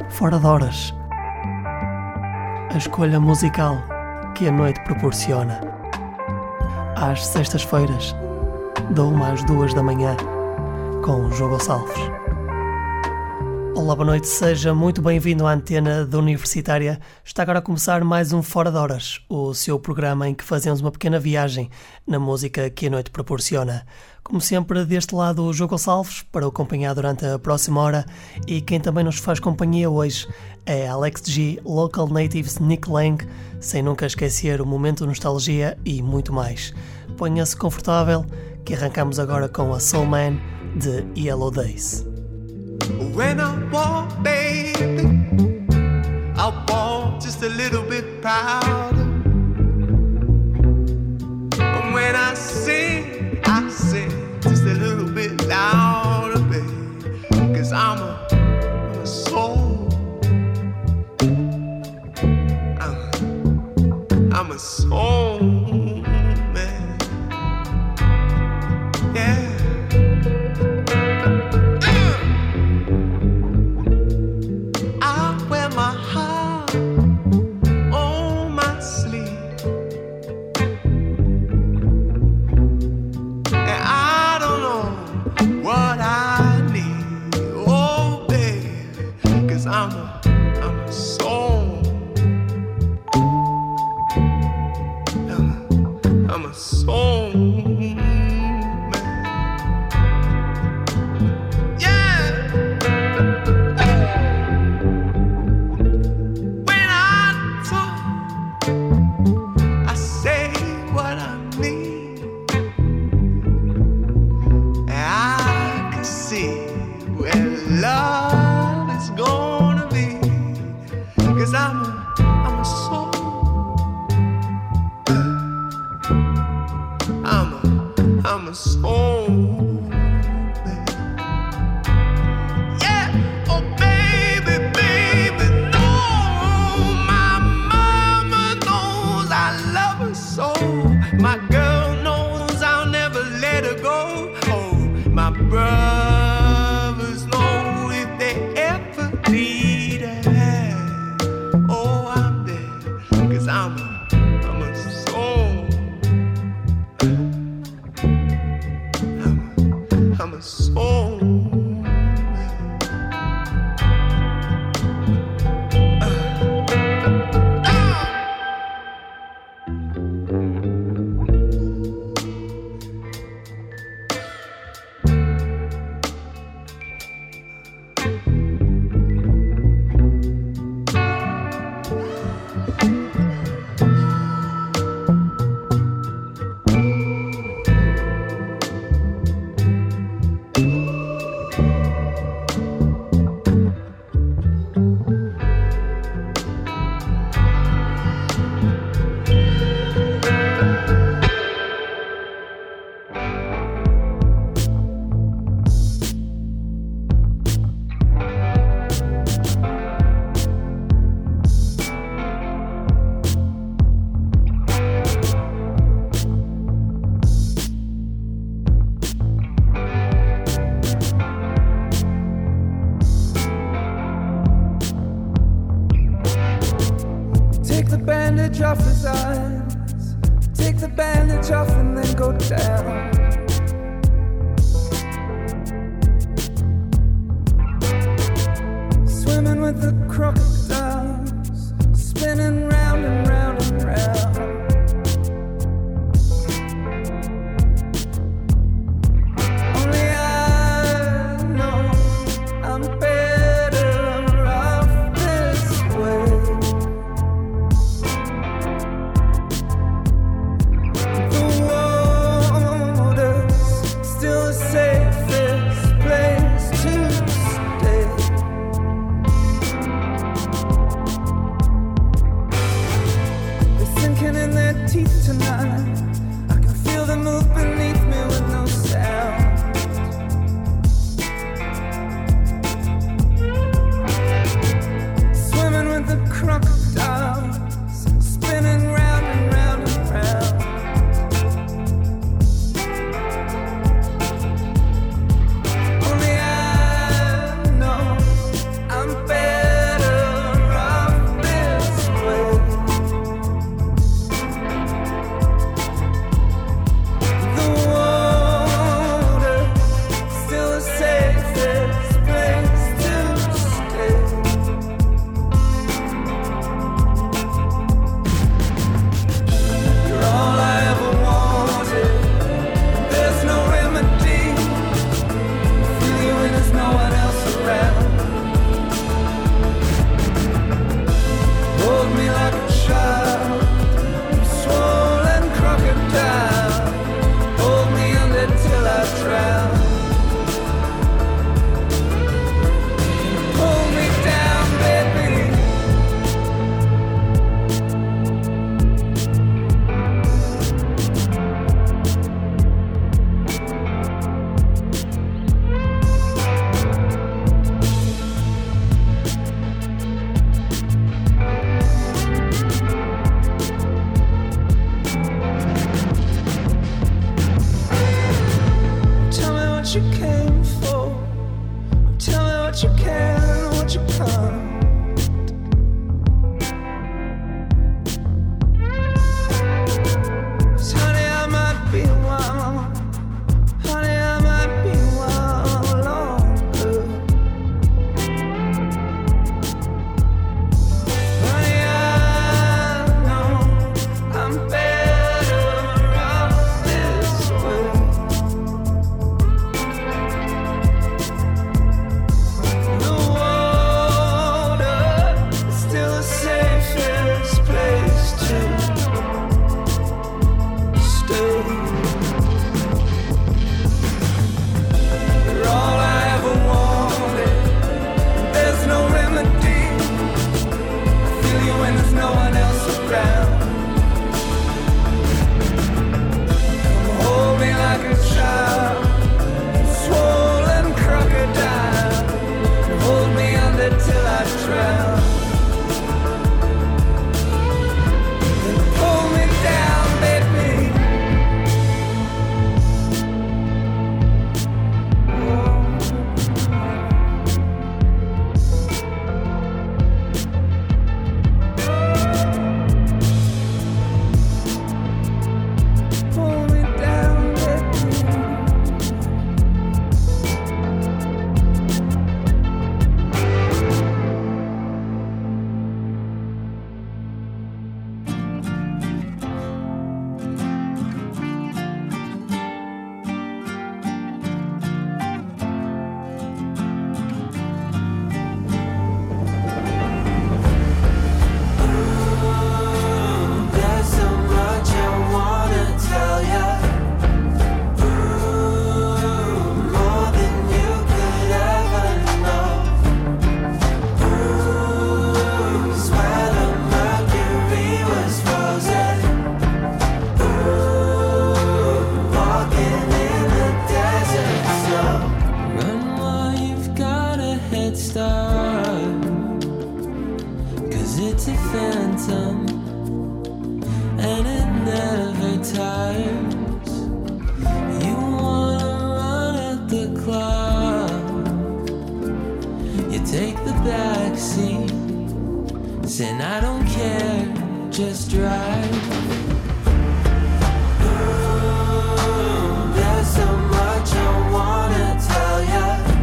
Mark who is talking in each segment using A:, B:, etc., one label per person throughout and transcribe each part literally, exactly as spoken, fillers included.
A: Fora de Horas. A escolha musical que a noite proporciona. Às sextas-feiras, da uma às duas da manhã, com o João Gonçalves. Olá, boa noite, seja muito bem-vindo à antena da Universitária. Está agora a começar mais um Fora de Horas, o seu programa em que fazemos uma pequena viagem na música que a noite proporciona. Como sempre, deste lado o João Gonçalves, para o acompanhar durante a próxima hora, e quem também nos faz companhia hoje é Alex G, Local Natives, Nick Lang, sem nunca esquecer o Momento Nostalgia e muito mais. Ponha-se confortável, que arrancamos agora com a Soul Man de Yellow Days.
B: When I walk, baby, I walk just a little bit prouder. And when I sing, I sing just a little bit louder, baby, 'cause I'm a, I'm a soul. I'm, I'm a soul man. Yeah. I'm a, I'm a soul. I'm a, I'm a soul man. Yeah. When I talk, I say what I mean. And I can see where love is going. 'Cause I'm a, I'm a soul. I'm a, I'm a soul, man. Yeah, oh baby, baby, no. My mama knows I love her so. My girl knows I'll never let her go. Oh, my brothers know if they ever need her. I'm a, I'm a soul. I'm a, I'm a soul.
C: Off his eyes, take the bandage off and then go down. Swimming with the crocodiles, spinning round and round and round. Only I know I'm better off this way. Safest place to stay. I drown. Then pull me down, baby. Pull me down, baby. There's so much I wanna tell ya. Ooh, more than you could ever know. Ooh, swear the mercury was frozen. Ooh, walking in the desert snow. Run while you've got a head start, 'cause it's a phantom and it never tires. You wanna run at the clock, you take the back seat, saying I don't care, just drive. Ooh, there's so much I wanna tell ya.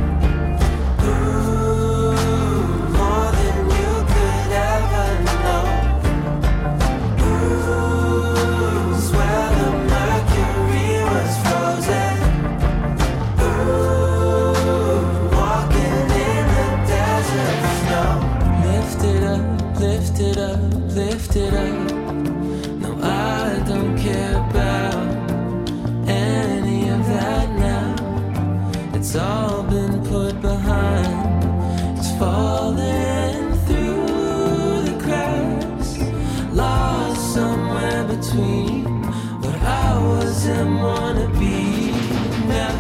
C: Ooh, more than you could ever know. Ooh, swear the mercury was frozen. Ooh, walking in the desert snow. Lift it up, lift it up, lift it up. No, I don't care about any of that now. It's all been put behind. It's falling through the cracks, lost somewhere between what I was and wanna be now.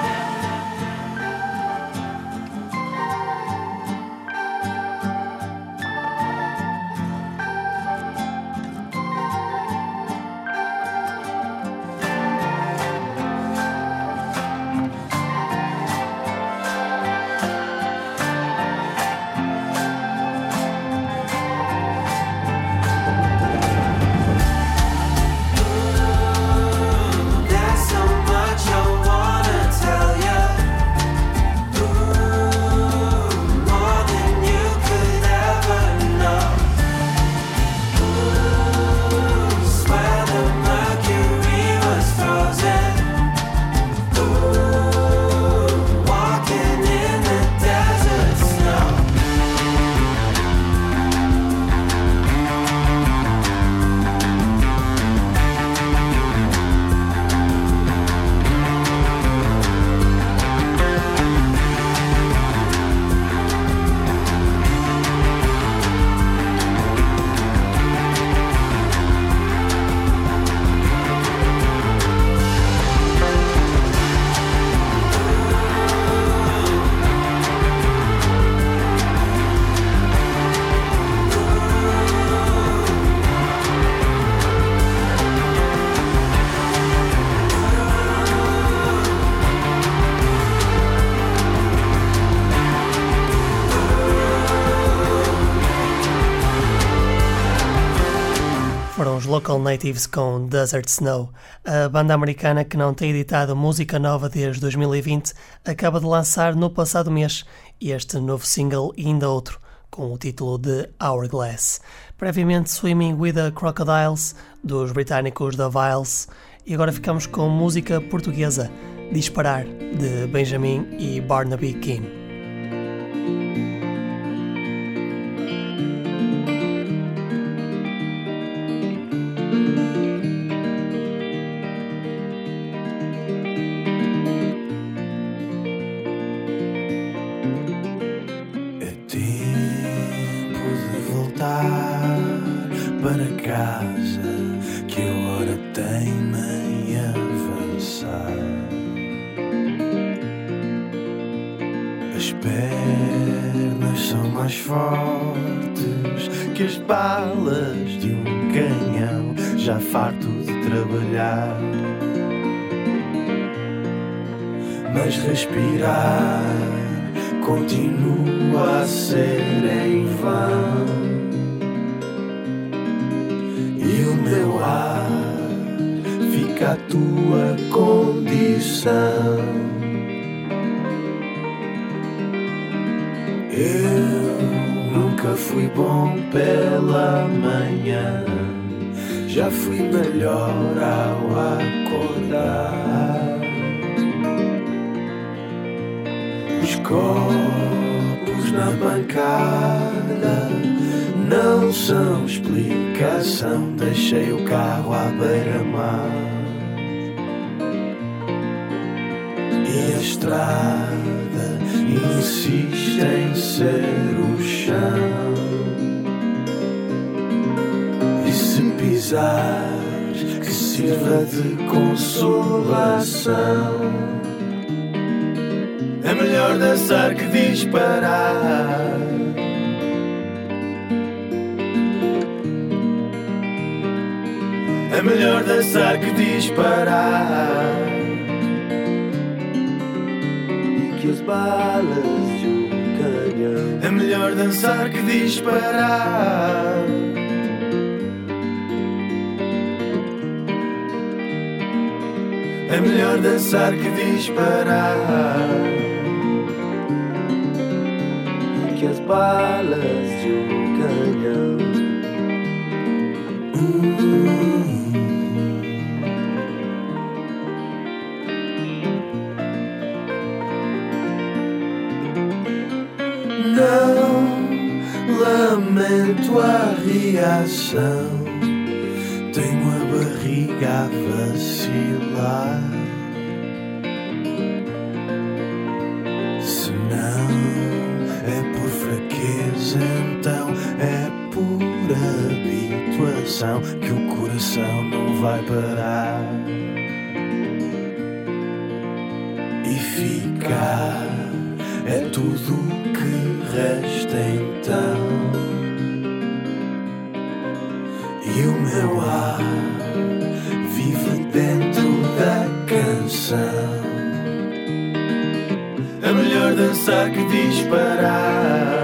C: There's so much I wanna tell ya. Ooh, more than you could ever know. Ooh, swear the mercury was frozen. Ooh, walking in the desert snow.
A: Foram os Local Natives com Desert Snow. A banda americana, que não tem editado música nova desde dois mil e vinte, acaba de lançar no passado mês este novo single e ainda outro, com o título de Hourglass. Previamente Swimming with the Crocodiles, dos britânicos The Vials, e agora ficamos com música portuguesa, Disparar, de Benjamin e Barnaby Keane.
C: Para casa que a hora tem-me avançar. As pernas
D: são mais fortes que as balas de um canhão, já farto de trabalhar. Mas respirar continua a ser em vão, e o meu ar fica a tua condição. Eu nunca fui bom pela manhã, já fui melhor ao acordar. Os copos na bancada não são explicação, deixei o carro à beira-mar e a estrada insiste em ser o chão. E se pisares, que sirva de consolação. É melhor dançar que disparar. É melhor dançar que disparar. E que as balas de um canhão. É melhor dançar que disparar. É melhor dançar que disparar. E que as balas de um canhão. Hum. Não lamento a reação, tenho a barriga a vacilar. Se não é por fraqueza, então é por habituação que o coração não vai parar. E ficar é tudo o que resta então. E o meu ar vive dentro da canção. É melhor dançar que disparar.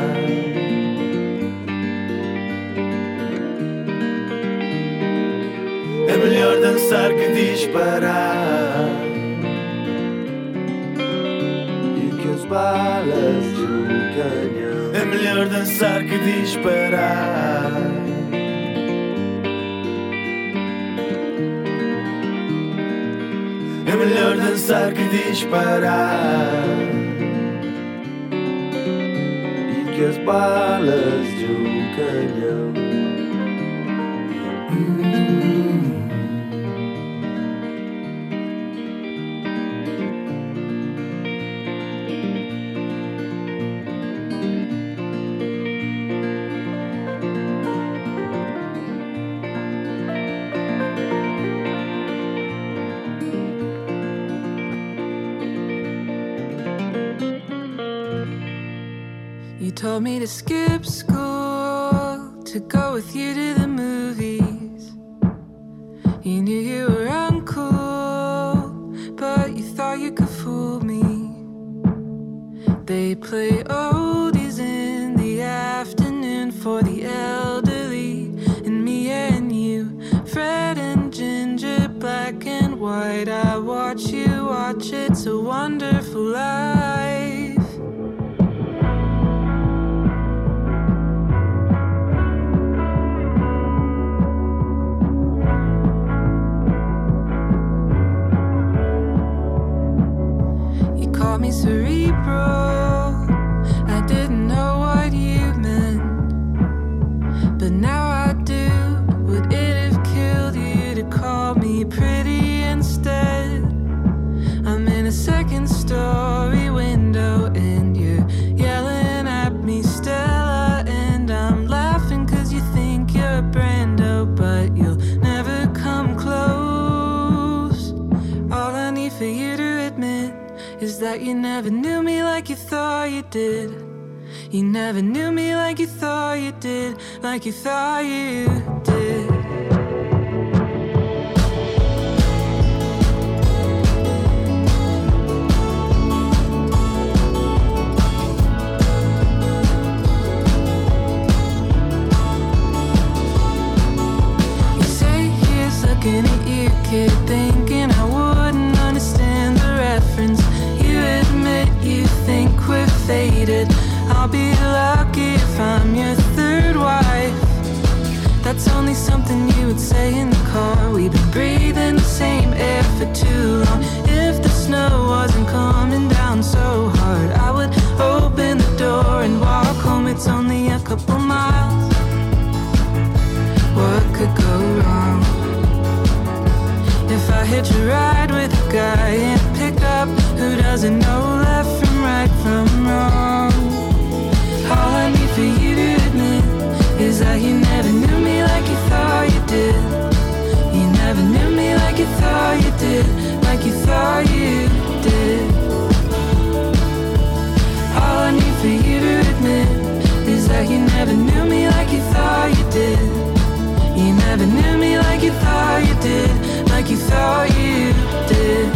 D: É melhor dançar que disparar. E que as balas de um canhão. É melhor dançar que disparar. É melhor dançar que disparar. E que as balas de um canhão. Hum.
C: You told me to skip school, to go with you to the movies. You knew you were uncool, but you thought you could fool me. They play oldies in the afternoon for the elderly, and me and you, Fred and Ginger, black and white. I watch you watch, it's a wonderful life. Me cerebral, I didn't know what you meant, but now I do. Would it have killed you to call me pretty instead? I'm in a second story window and you're yelling at me, Stella, and I'm laughing cause you think you're Brando, but you'll never come close. All I need for you to admit is that you never knew me like you thought you did. You never knew me like you thought you did, like you thought you did. You say he's looking at you, kid, thinking I wouldn't understand the reference. You admit you think we're faded. I'll be lucky if I'm your third wife. That's only something you would say in the car. We've been breathing the same air for too long. If the snow wasn't coming down so hard, I would open the door and walk home. It's only a couple miles. What could go wrong? If I hitch a ride with a guy in a pickup who doesn't know left from right from wrong. All I need for you to admit is that you never knew me like you thought you did. You never knew me like you thought you did, like you thought you did. All I need for you to admit is that you never knew me like you thought you did. You never knew me like you thought you did, like you thought you did.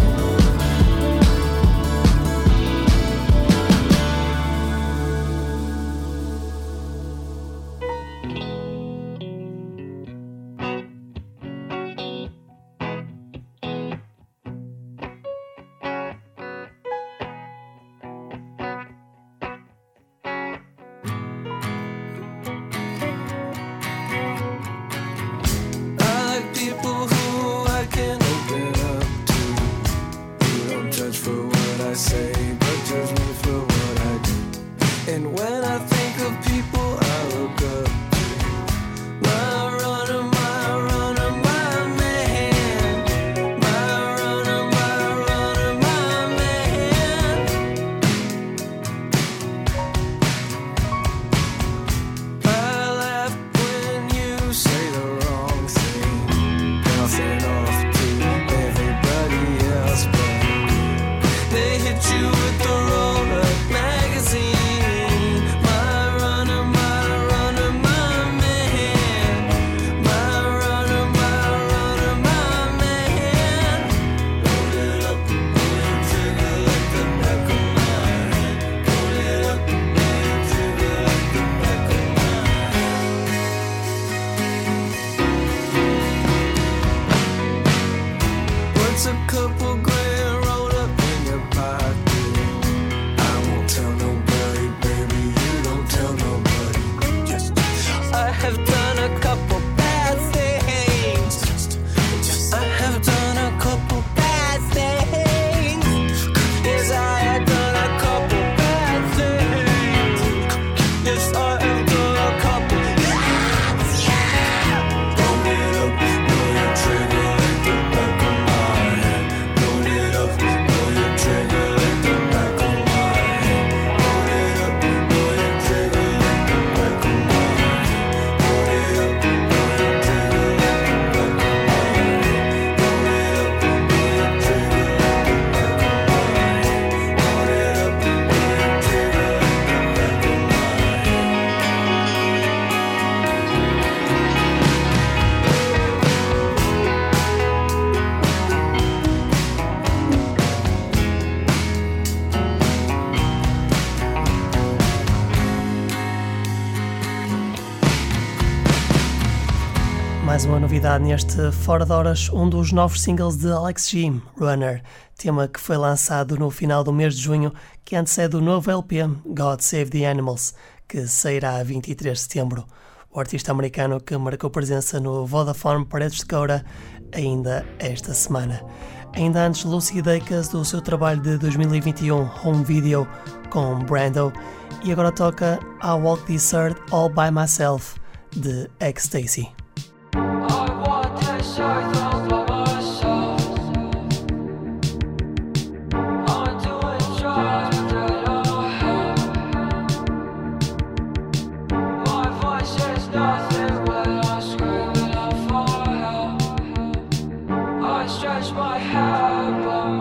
A: Mais uma novidade neste Fora de Horas, um dos novos singles de Alex G, Runner, tema que foi lançado no final do mês de junho, que antecede o novo L P God Save the Animals, que sairá a vinte e três de setembro. O artista americano que marcou presença no Vodafone Paredes de Coura ainda esta semana. Ainda antes, Lucy Dacus do seu trabalho de dois mil e vinte e um, Home Video, com Brando, e agora toca I Walk This Earth All By Myself, de Ecstasy.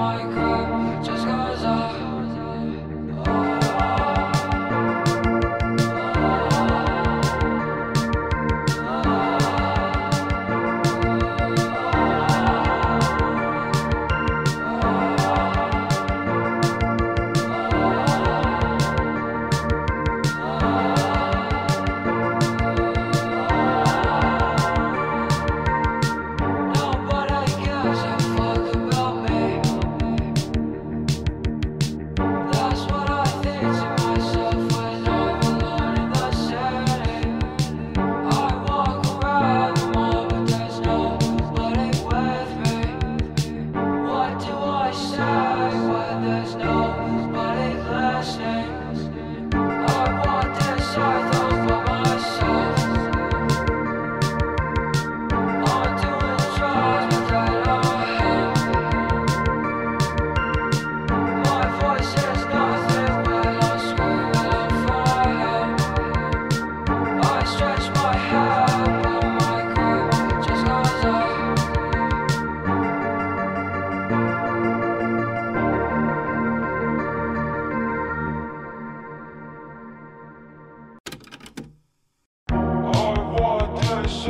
E: Just 'cause I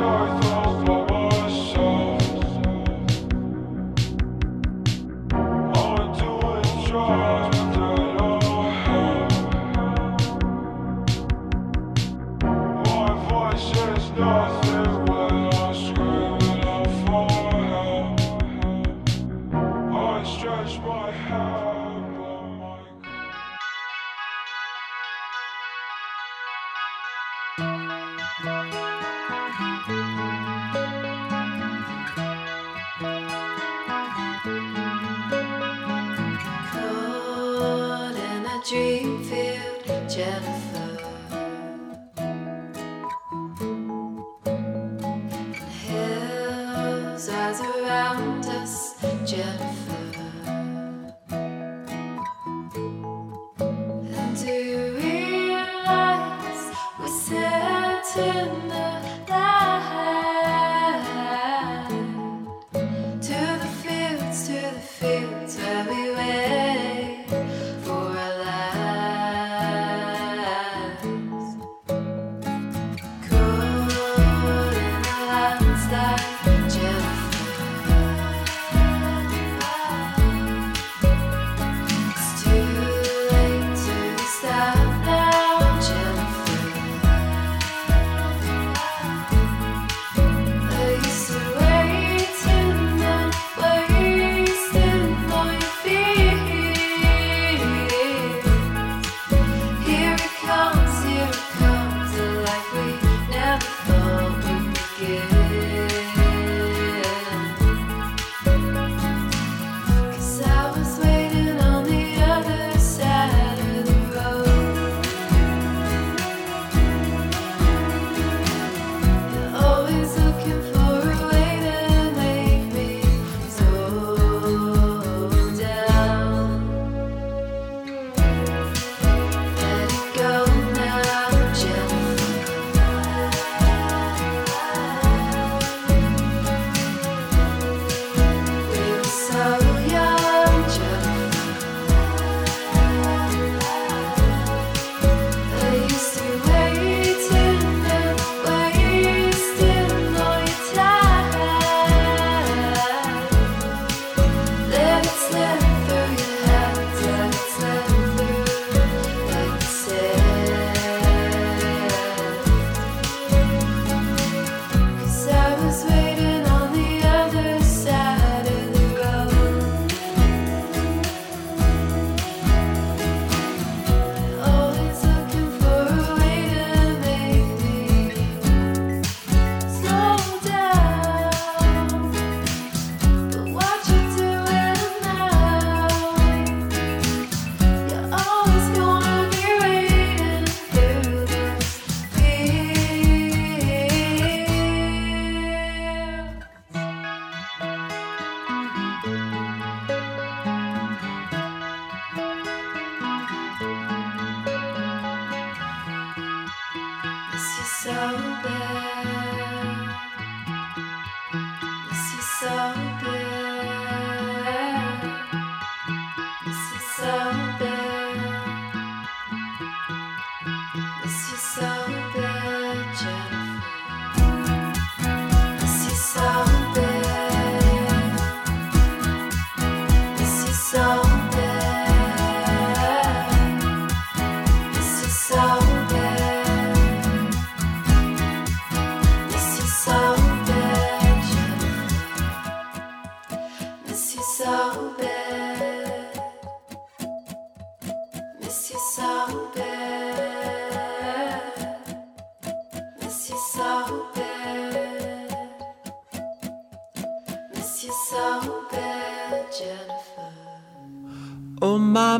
C: Oh, my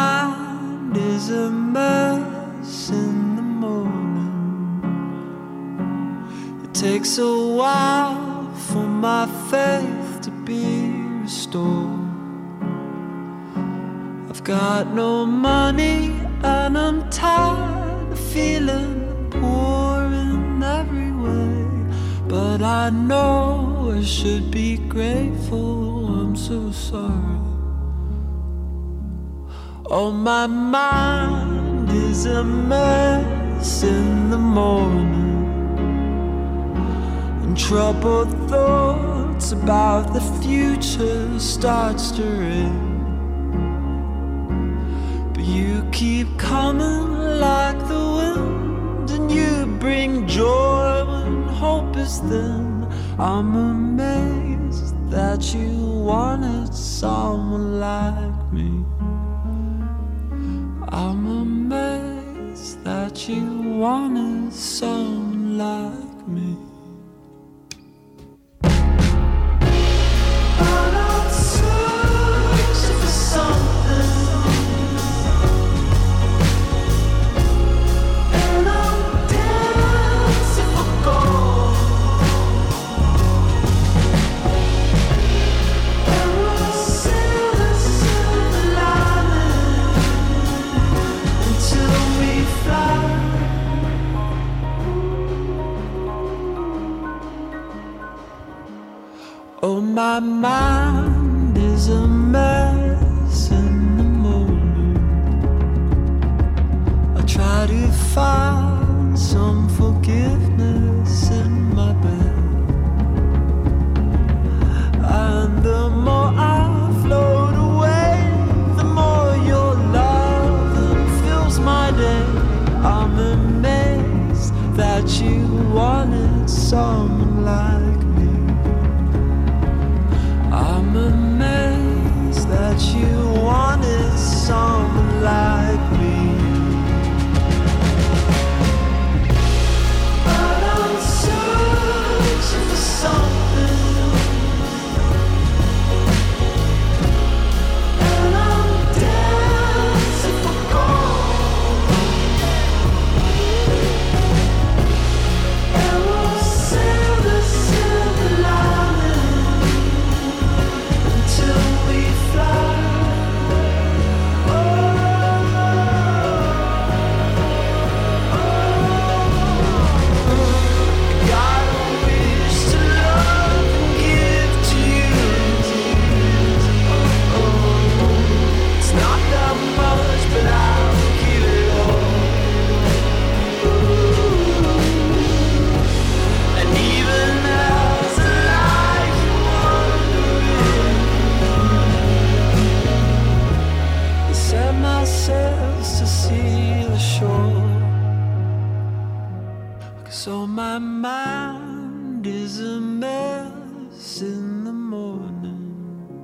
C: mind is a mess in the morning. It takes a while for my faith to be restored. I've got no money and I'm tired of feeling poor in every way. But I know I should be grateful, I'm so sorry. Oh, my mind is a mess in the morning. Troubled thoughts about the future start stirring, but you keep coming like the wind, and you bring joy when hope is thin. I'm amazed that you wanted someone like me. I'm amazed that you wanted someone like me. Oh, my mind is a mess in the morning. I try to find some forgiveness in my bed, and the more I float away, the more your love fills my day. I'm amazed that you wanted someone like me. I'm amazed that you wanted someone like me. But I'm searching for something, and I'm dancing for gold, and we'll sail the silver lining till we fly. Oh, oh, got a wish to love and give to you. Oh, oh, it's not that much, but I'll give it all. Ooh. And even as a life wandering, I set myself to see the shore. 'Cause oh, my mind is a mess in the morning,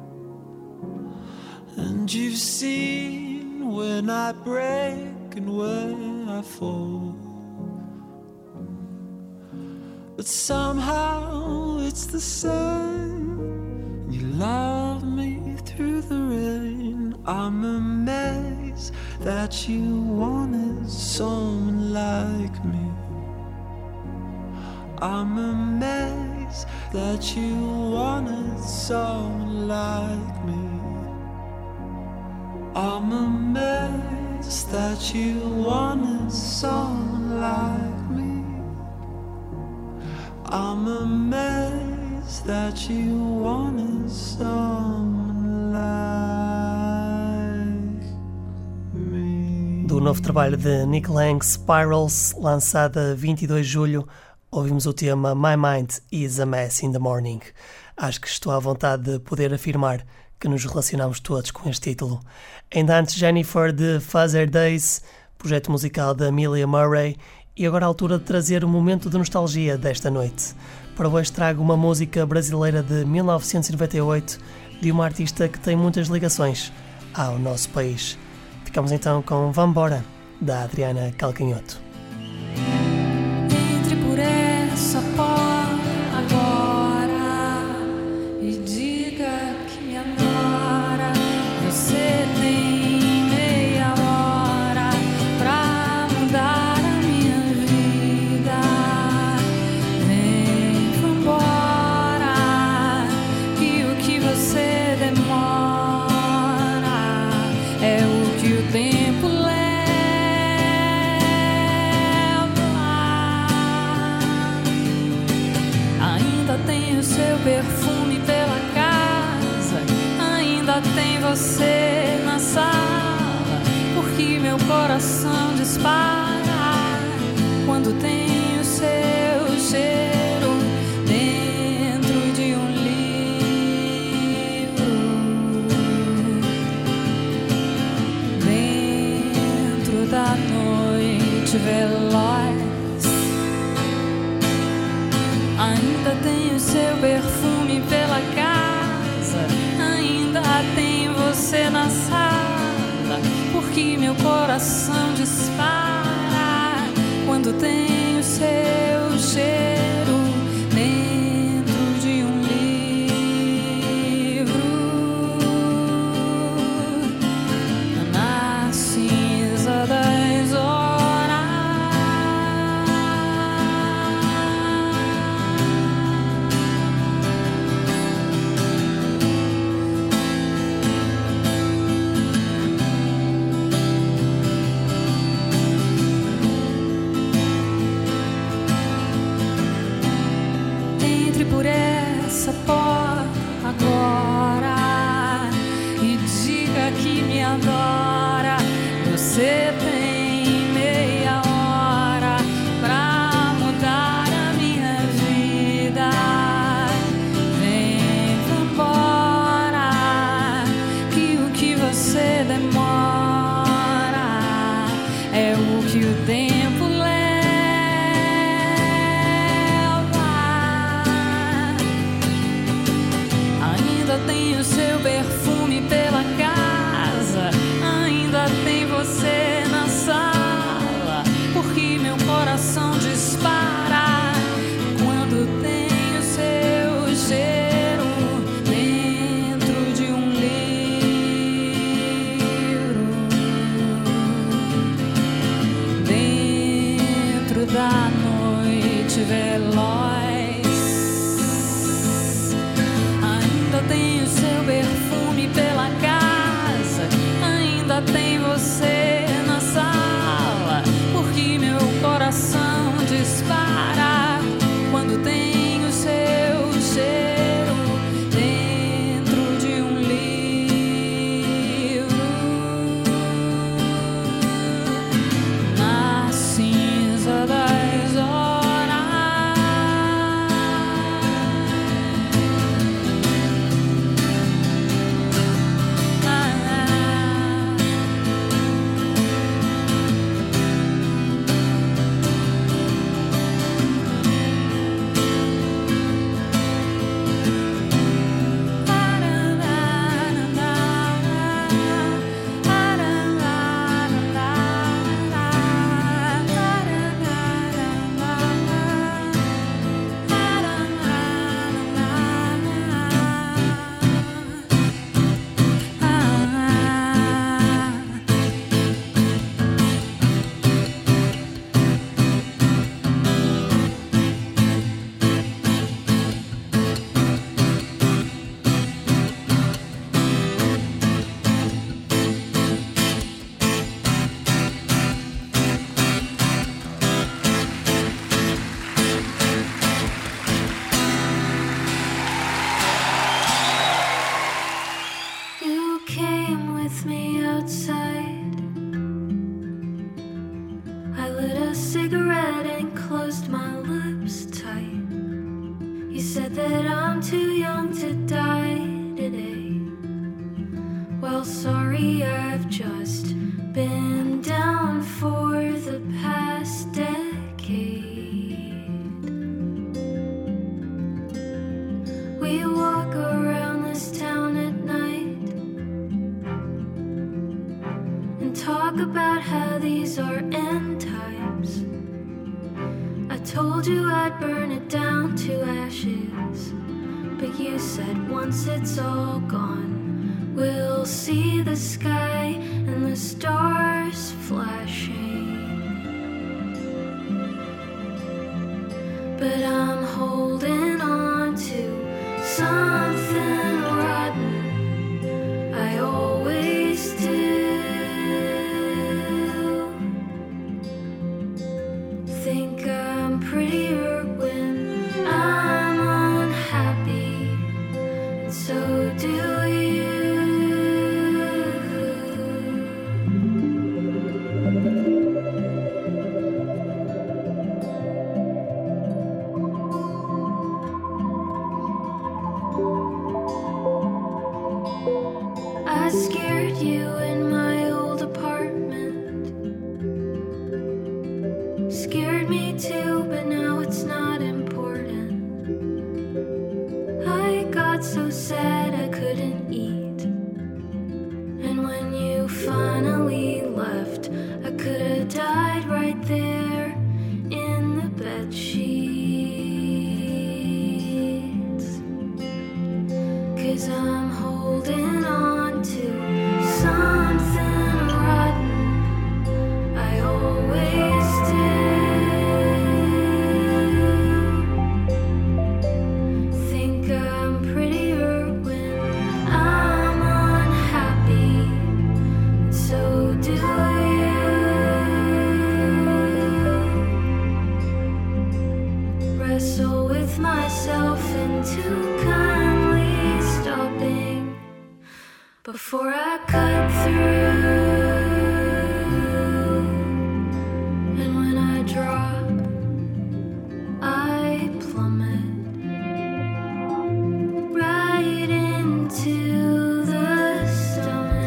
C: and you've seen when I break and where I fall. But somehow it's the same. You love me through the rain. I'm amazed that you wanted someone like me. I'm amazed that you wanted someone like me. I'm amazed that you wanted someone like me. I'm amazed that you wanted someone like me.
A: Do novo trabalho de Nick Lang, Spirals, lançado a vinte e dois de julho, ouvimos o tema My Mind is a Mess in the Morning. Acho que estou à vontade de poder afirmar que nos relacionamos todos com este título. Ainda antes, Jennifer de Fuzzer Days, projeto musical da Amelia Murray, e agora a altura de trazer um momento de nostalgia desta noite. Para hoje trago uma música brasileira de mil novecentos e noventa e oito, de uma artista que tem muitas ligações ao nosso país. Ficamos então com Vambora, da Adriana Calcanhoto.
E: Entre por essa porta agora e diga que me adora. Você tem meia hora pra mudar a minha vida. Vem, vambora, e o que você demora é o que o tempo leva. Ainda tem o seu perfume pela casa, ainda tem você na sala, porque meu coração dispara quando tem o seu cheiro veloz. Ainda tem o seu perfume pela casa, ainda tem você na sala, porque meu coração dispara quando tem o seu cheiro dentro de um livro. Na cinza das horas, entre por essa porta agora e diga que me adora. Você tem meia hora pra mudar a minha vida. Vem embora, que o que você demora é o que o tempo leva. Ainda tem o seu perfume pela casa, ainda tem você na sala, porque meu coração dispara quando tem o seu cheiro dentro de um livro, dentro da noite veloz. Ainda tem o seu perfume pela casa, ainda tem você na sala, porque meu coração dispara quando tem o seu cheiro dentro de um livro. Na cinza das horas, you came with me outside. I lit a cigarette and closed my lips tight. You said that I'm too young to die today. Well, sorry, I've just been down for the past decade. We walk around this town at night and talk about how these are end times. I told you I'd burn it down to ashes, but you said once it's all gone, we'll see the sky and the stars flashing. But I'm holding on to something rotten, I always do. Think I'm prettier when I'm unhappy, and so do you. wrestle with myself into kindly stopping before I cut through. And when I drop, I plummet right into the stomach.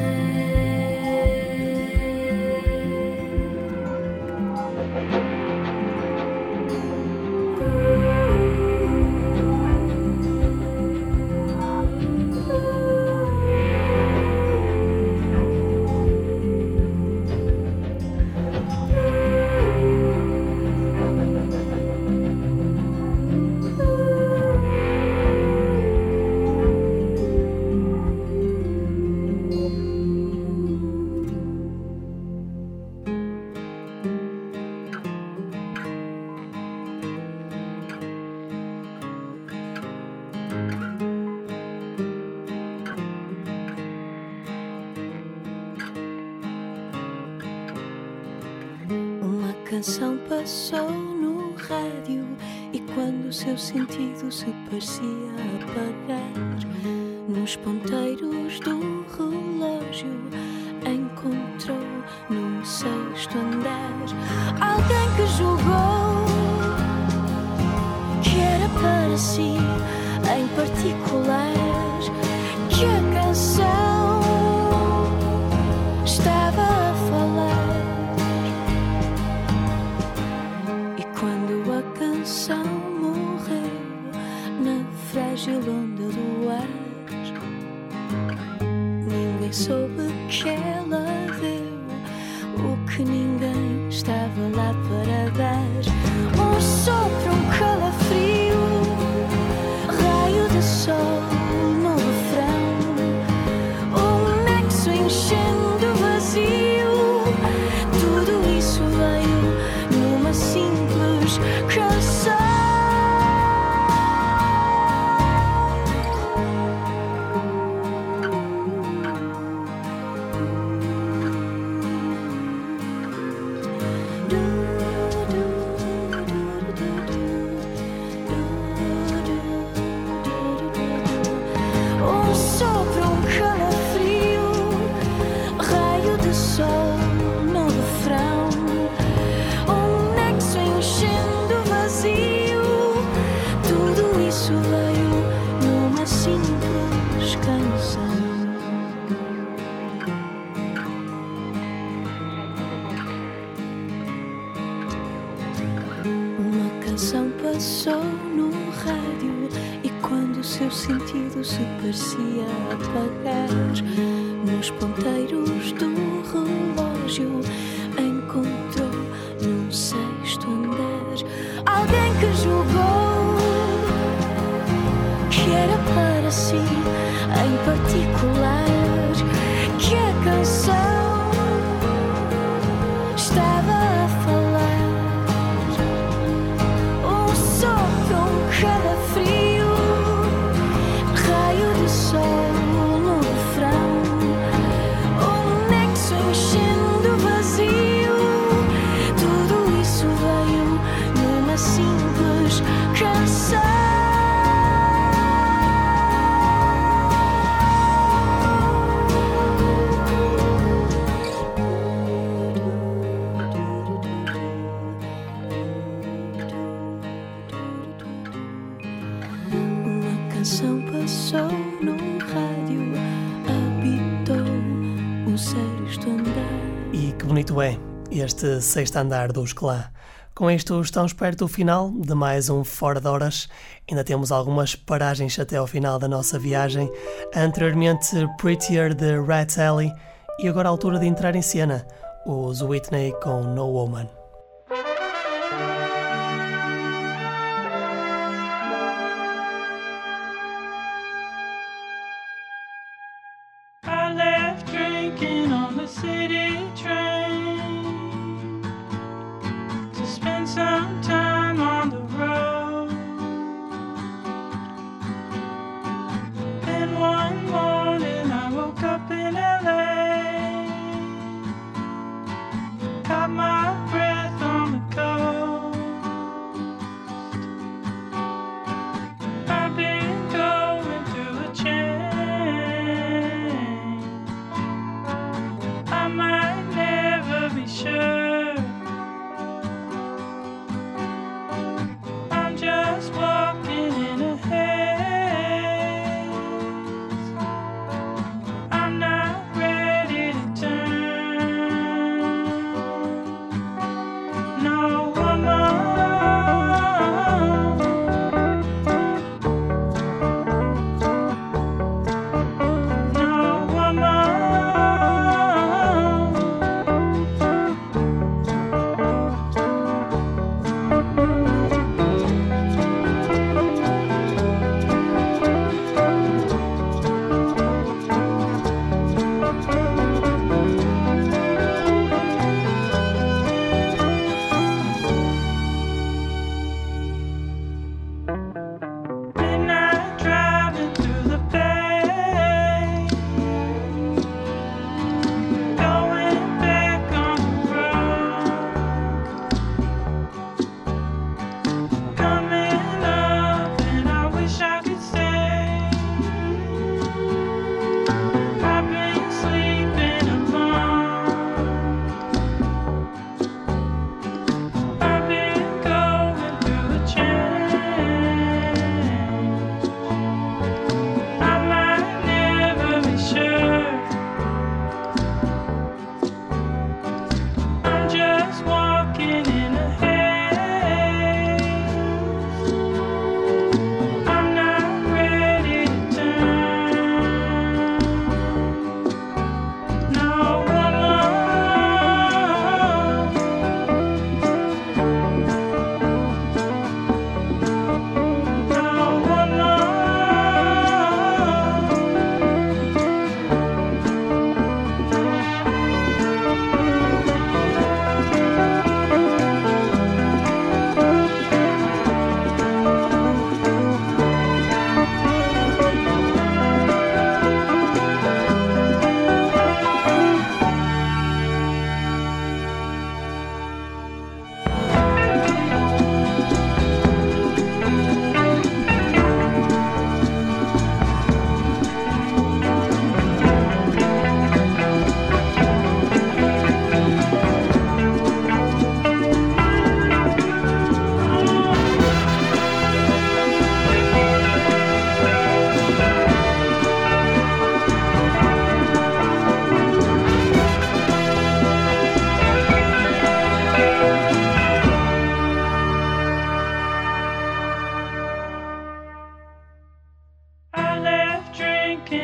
F: Uma canção passou no rádio e quando o seu sentido se parecia apagar, nos ponteiros do relógio encontrou num sexto andar alguém que julgou que era para si em particular, que a canção estava a falar. E quando a canção morreu na frágil onda do ar, ninguém soube que ela deu o que ninguém estava lá para dar. Um sopro, um calafrio, raio de sol no refrão, um nexo enchendo o vazio. Tudo isso veio numa simples canção. Um sopro, um calafrio, raio de sol no refrão, um nexo enchendo o vazio. Tudo isso veio numa simples canção. Uma canção passou no rádio e quando o seu sentido se parecia apagar, nos ponteiros do relógio encontrou num sexto andar alguém que julgou que era para si em particular, que a canção estava a falar. Um sopro, um calafrio, raio de sol no refrão, um nexo enchendo o vazio. Tudo isso veio numa simples canção. Uma canção passou no rádio, habitou o sexto andar.
A: E que bonito é este sexto andar dos Clã. Com isto estamos perto do final de mais um Fora de Horas. Ainda temos algumas paragens até ao final da nossa viagem. Anteriormente Prettier de Rat Alley e agora a altura de entrar em cena, os Whitney com No Woman.
G: I left drinking on the city train to spend some time on the road. Then one morning I woke up in L A, caught my breath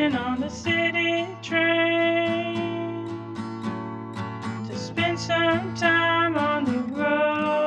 G: walking on the city train to spend some time on the road.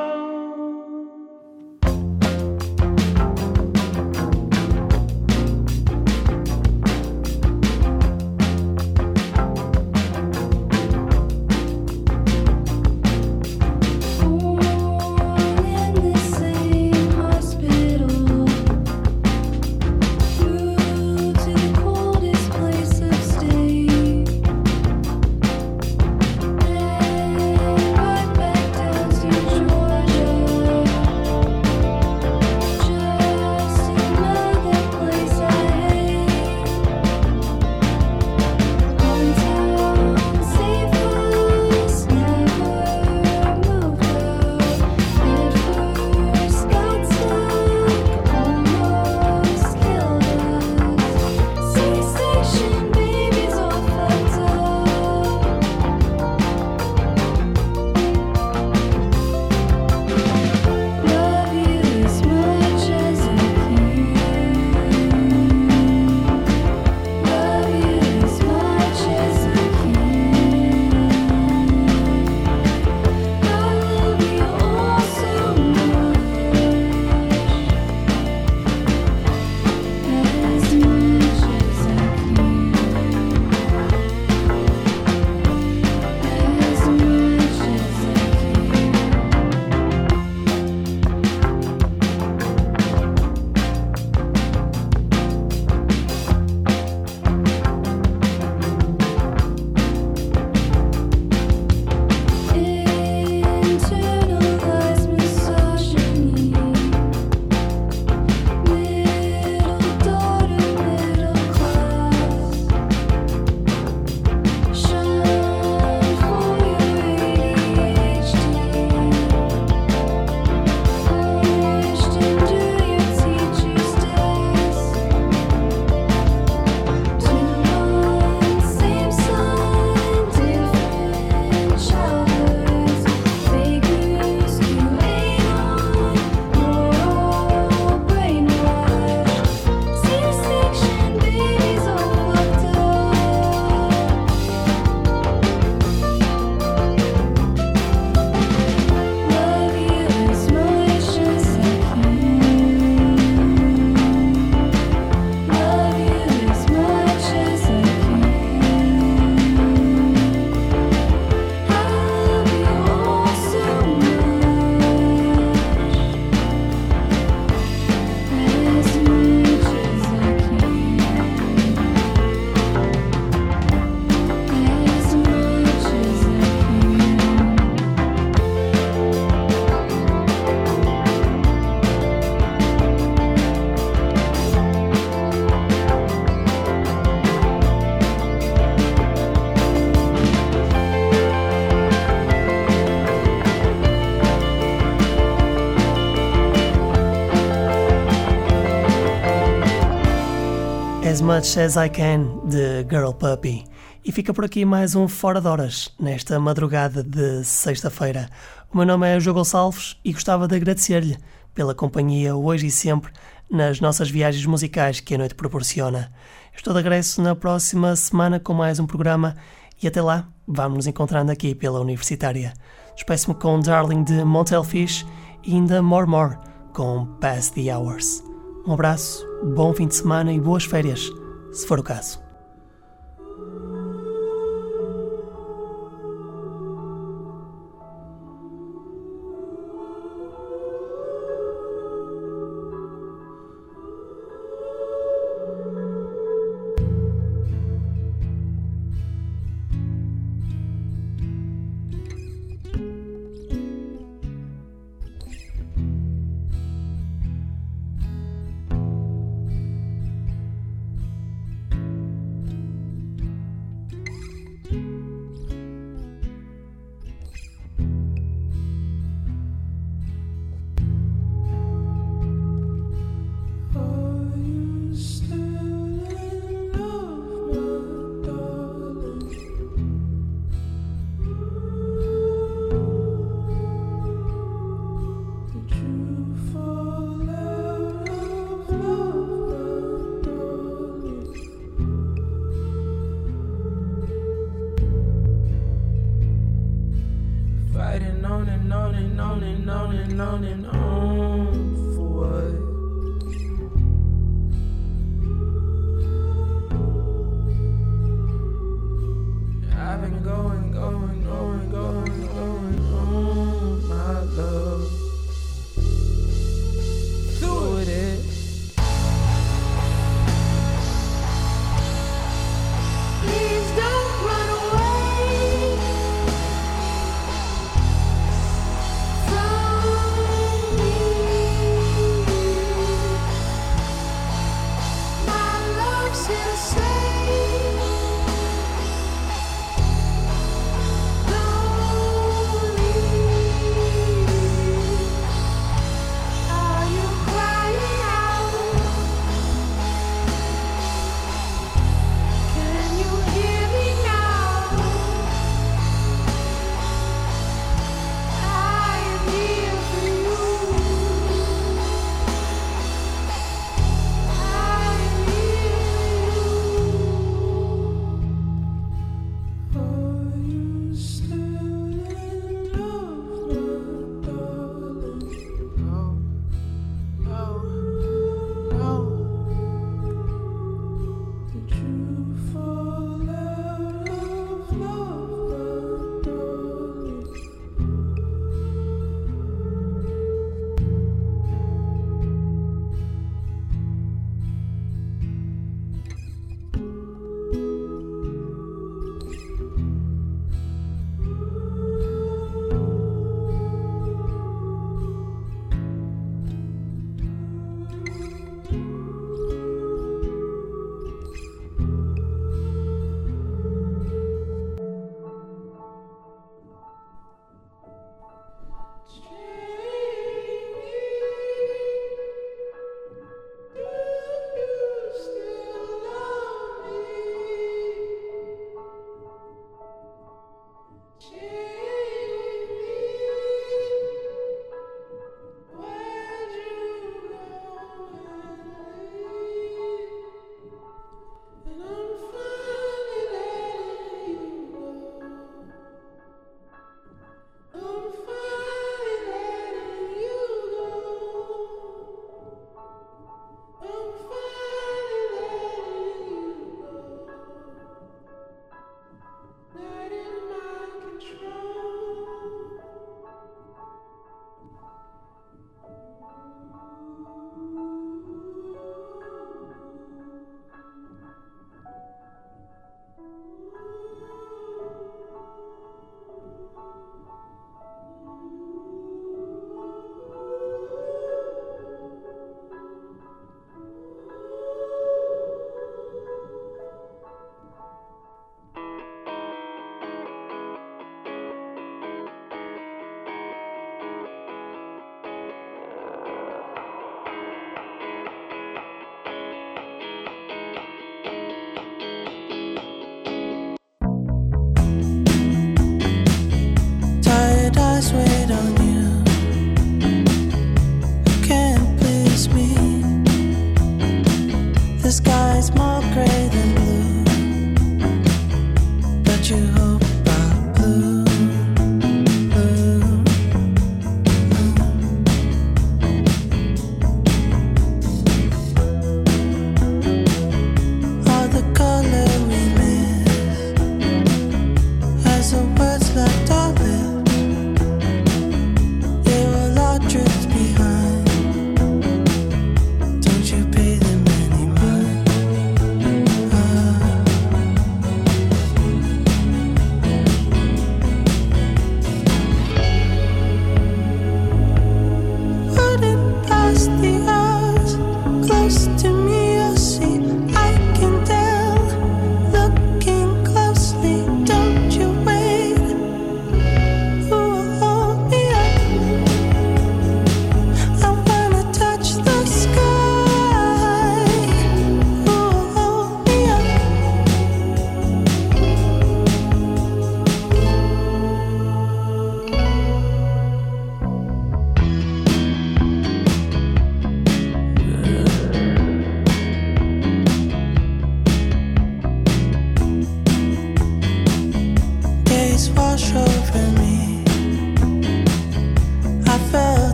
A: As Much As I Can, de Girl Puppy. E fica por aqui mais um Fora de Horas, nesta madrugada de sexta-feira. O meu nome é João Gonçalves e gostava de agradecer-lhe pela companhia hoje e sempre nas nossas viagens musicais que a noite proporciona. Estou de regresso na próxima semana com mais um programa e até lá vamos nos encontrando aqui pela Universitária. Despeço-me com Darling de Motel Fish e ainda More More com Past the Hours. Um abraço, bom fim de semana e boas férias, se for o caso.